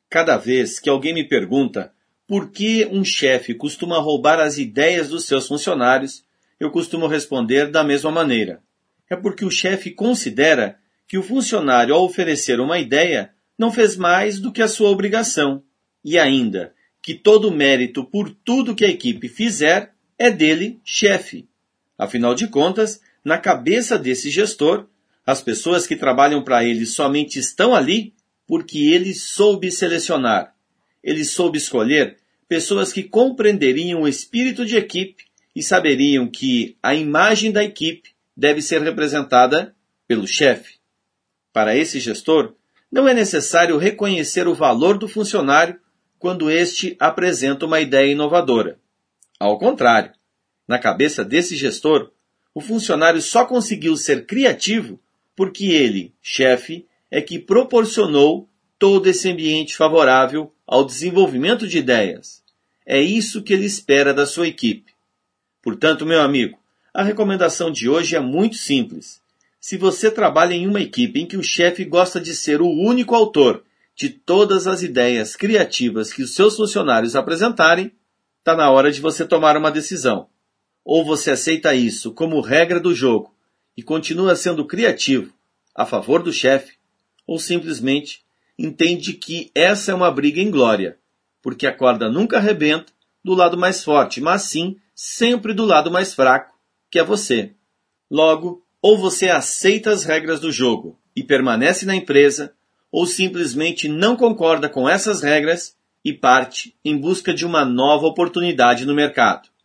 Cada vez que alguém me pergunta por que um chefe costuma roubar as ideias dos seus funcionários, eu costumo responder da mesma maneira. É porque o chefe considera que o funcionário, ao oferecer uma ideia, não fez mais do que a sua obrigação. E ainda, que todo o mérito por tudo que a equipe fizer é dele, chefe. Afinal de contas, na cabeça desse gestor, as pessoas que trabalham para ele somente estão ali porque ele soube selecionar. Ele soube escolher pessoas que compreenderiam o espírito de equipe e saberiam que a imagem da equipe deve ser representada pelo chefe. Para esse gestor, não é necessário reconhecer o valor do funcionário quando este apresenta uma ideia inovadora. Ao contrário, na cabeça desse gestor, o funcionário só conseguiu ser criativo porque ele, chefe, é que proporcionou todo esse ambiente favorável ao desenvolvimento de ideias. É isso que ele espera da sua equipe. Portanto, meu amigo, a recomendação de hoje é muito simples. Se você trabalha em uma equipe em que o chefe gosta de ser o único autor de todas as ideias criativas que os seus funcionários apresentarem, está na hora de você tomar uma decisão. Ou você aceita isso como regra do jogo e continua sendo criativo a favor do chefe, ou simplesmente entende que essa é uma briga inglória, porque a corda nunca arrebenta do lado mais forte, mas sim sempre do lado mais fraco, que é você. Logo, ou você aceita as regras do jogo e permanece na empresa, ou simplesmente não concorda com essas regras e parte em busca de uma nova oportunidade no mercado.